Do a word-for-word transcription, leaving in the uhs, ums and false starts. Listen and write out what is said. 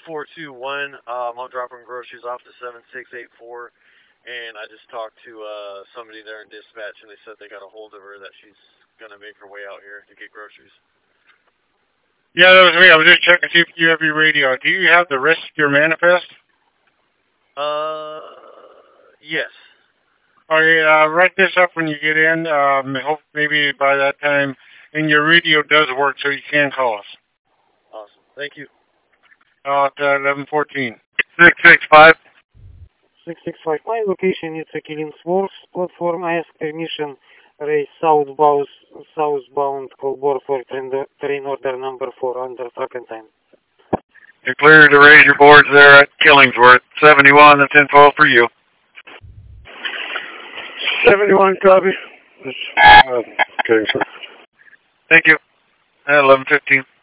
four two one. Um, I'm dropping groceries off to seven six eight four, and I just talked to uh, somebody there in dispatch, and they said they got a hold of her that she's going to make her way out here to get groceries. Yeah, that was me. I was just checking to see if you have your radio. Do you have the Rescue Manifest? Uh, yes. Okay, uh, write this up when you get in. Um, hope maybe by that time, and your radio does work, so you can call us. Awesome. Thank you. Uh, at uh, eleven fourteen. six six five. six six five. My location is a Killingsworth platform. I ask permission. Race southbound, southbound Colbor for train, train order number four under track and time. You're clear to raise your boards there at Killingsworth. seventy-one, that's info for you. seventy-one, copy. Uh, Killingsworth. Thank you. At eleven fifteen.